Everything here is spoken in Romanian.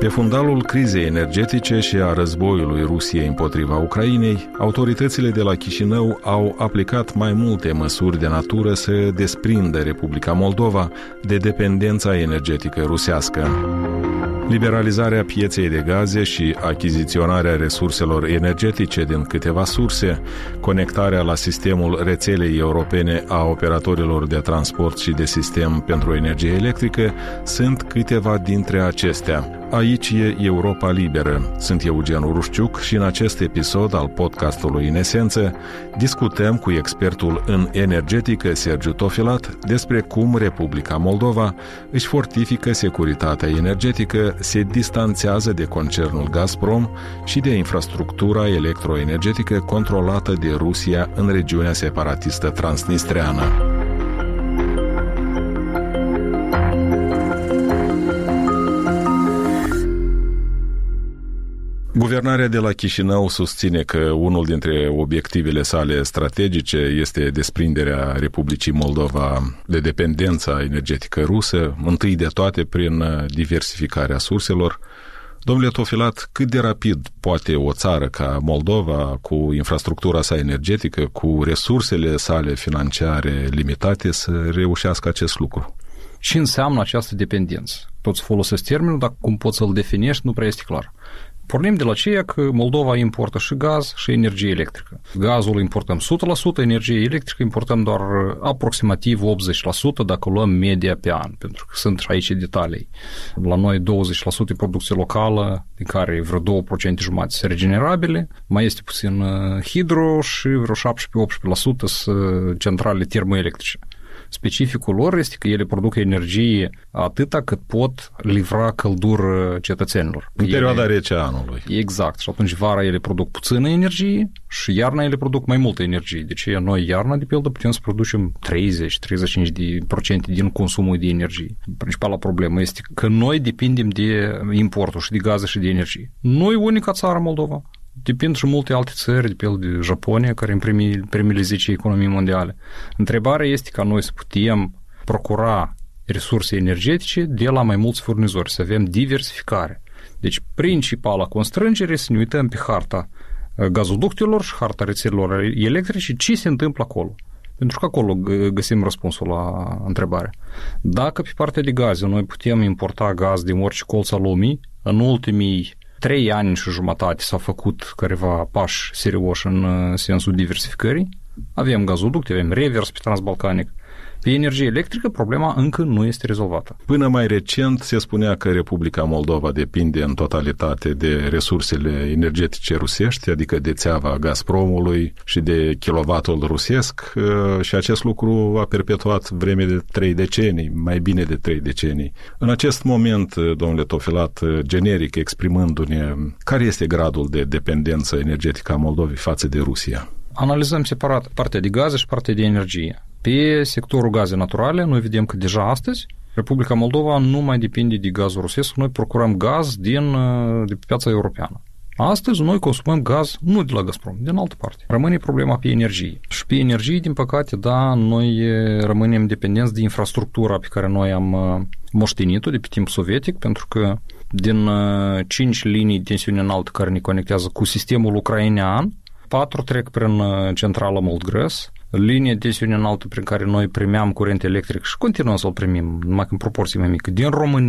Pe fundalul crizei energetice și a războiului Rusiei împotriva Ucrainei, autoritățile de la Chișinău au aplicat mai multe măsuri de natură să desprindă Republica Moldova de dependența energetică rusească. Liberalizarea pieței de gaze și achiziționarea resurselor energetice din câteva surse, conectarea la sistemul rețelei europene a operatorilor de transport și de sistem pentru energie electrică sunt câteva dintre acestea. Aici e Europa Liberă. Sunt Eugen Urușciuc și în acest episod al podcastului În Esență discutăm cu expertul în energetică Sergiu Tofilat despre cum Republica Moldova își fortifică securitatea energetică, se distanțează de concernul Gazprom și de infrastructura electroenergetică controlată de Rusia în regiunea separatistă transnistreană. Guvernarea de la Chișinău susține că unul dintre obiectivele sale strategice este desprinderea Republicii Moldova de dependența energetică rusă, întâi de toate prin diversificarea surselor. Domnule Tofilat, cât de rapid poate o țară ca Moldova, cu infrastructura sa energetică, cu resursele sale financiare limitate, să reușească acest lucru? Ce înseamnă această dependență? Toți folosesc termenul, dar cum poți să-l definești nu prea este clar. Pornim de la ceea că Moldova importă și gaz și energie electrică. Gazul importăm 100%, energie electrică importăm doar aproximativ 80% dacă luăm media pe an, pentru că sunt aici detalii. La noi 20% producție locală, din care vreo 2,5% regenerabile, mai este puțin hidro și vreo 17-18% sunt centrale termoelectrice. Specificul lor este că ele produc energie atâta cât pot livra căldură cetățenilor. În perioada rece a anului. Exact. Și atunci vara ele produc puțină energie și iarna ele produc mai multă energie. Deci noi iarna, de pildă, putem să producem 30-35% din consumul de energie. Principala problemă este că noi depindem de importul și de gaze și de energie. Noi, unica țară, Moldova. Depind și multe alte țări, de pildă de Japonia, care în primele 10 economii mondiale. Întrebarea este ca noi să putem procura resurse energetice de la mai mulți furnizori, să avem diversificare. Deci, principala constrângere să ne uităm pe harta gazoductelor și harta rețelelor electrice, ce se întâmplă acolo. Pentru că acolo găsim răspunsul la întrebare. Dacă pe partea de gaze noi putem importa gaz din orice colț al lumii, în ultimii 3 ani și jumătate s-au făcut careva pași serioși în sensul diversificării. Avem gazoducte, avem revers pe transbalcanic. Pe energie electrică, problema încă nu este rezolvată. Până mai recent se spunea că Republica Moldova depinde în totalitate de resursele energetice rusești, adică de țeava Gazpromului și de kilovatul rusesc, și acest lucru a perpetuat vreme de 3 decenii, mai bine de 3 decenii. În acest moment, domnule Tofilat, generic exprimându-ne, care este gradul de dependență energetică a Moldovei față de Rusia? Analizăm separat partea de gaze și partea de energie. Pe sectorul gaze naturale, noi vedem că deja astăzi Republica Moldova nu mai depinde de gazul rusesc, noi procurăm gaz de pe piața europeană. Astăzi noi consumăm gaz nu de la Gazprom, din altă parte. Rămâne problema pe energie. Și pe energie, din păcate, da, noi rămânem dependenți de infrastructura pe care noi am moștenit-o de pe timp sovietic, pentru că din 5 linii de tensiune înaltă care ne conectează cu sistemul ucrainean, 4 trec prin centrala Moldgrăs, linie de tensiune înaltă prin care noi primeam curent electric și continuăm să-l primim, numai în proporție mai mică, din România.